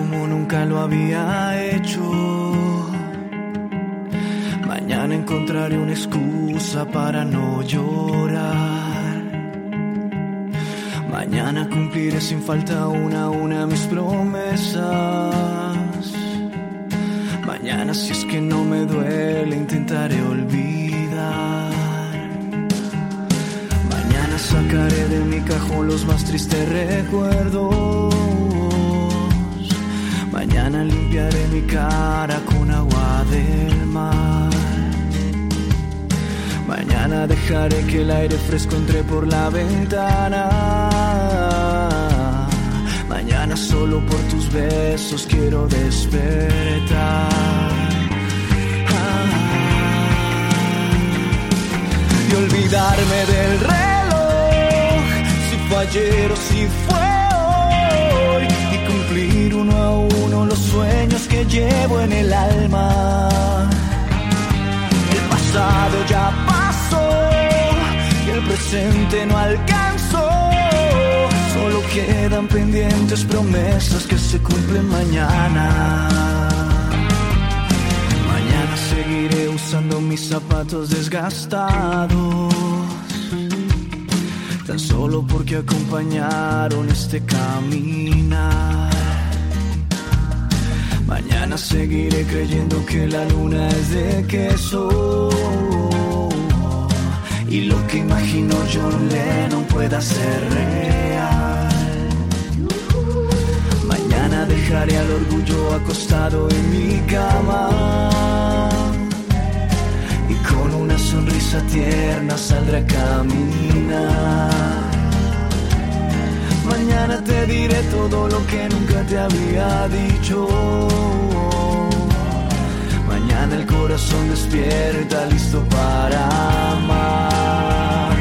como nunca lo había hecho. Mañana encontraré una excusa para no llorar. Mañana cumpliré sin falta una a una mis promesas. Mañana, si es que no me duele, intentaré olvidar. Mañana sacaré de mi cajón los más tristes recuerdos. Mañana limpiaré mi cara con agua del mar. Mañana dejaré que el aire fresco entre por la ventana. Mañana solo por tus besos quiero despertar. Y olvidarme del reloj, si fue ayer o si fue hoy, y cumplir uno a uno los sueños que llevo en el alma. El pasado ya pasó y el presente no alcanzó. Solo quedan pendientes promesas que se cumplen mañana. Mañana seguiré usando mis zapatos desgastados, tan solo porque acompañaron este caminar. Mañana seguiré creyendo que la luna es de queso, y lo que imagino John Lennon pueda ser real. Mañana dejaré al orgullo acostado en mi cama, y con una sonrisa tierna saldré a caminar. Mañana te diré todo lo que nunca te había dicho. Mañana el corazón despierta, listo para amar.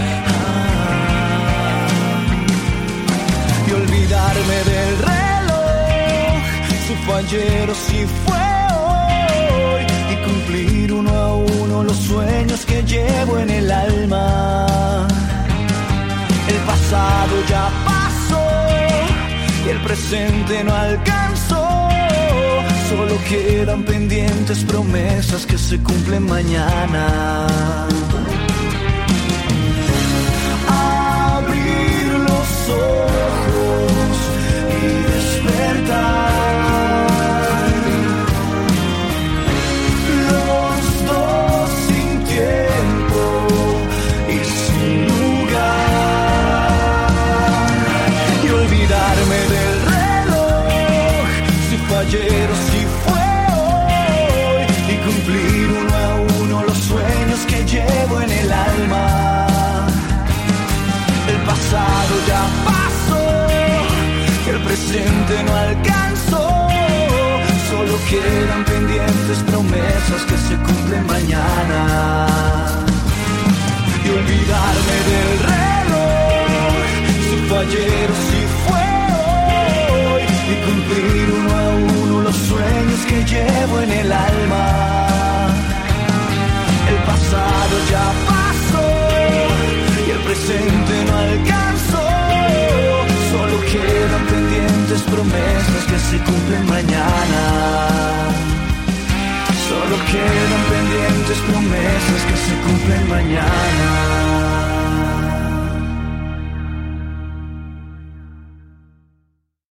Y olvidarme del reloj, si fue ayer o si fue hoy, y cumplir uno a uno los sueños que llevo en el alma. El pasado ya pasó y el presente no alcanzó. Solo quedan pendientes promesas que se cumplen mañana. Abrir los ojos y despertar, los dos sin tiempo y sin lugar. Y olvidarme del reloj, si fue ayer o si fue hoy, y cumplir uno a uno los sueños que llevo en el alma. El pasado ya pasó y el presente no alcanzó. Solo quedan pendientes promesas que se cumplen mañana. Y olvidarme del reloj, si fue ayer o si fue hoy, y cumplir uno a uno los sueños que llevo en el alma. El pasado ya pasó y el presente no alcanzó. Solo quedan pendientes promesas que se cumplen mañana. Solo quedan pendientes promesas que se cumplen mañana.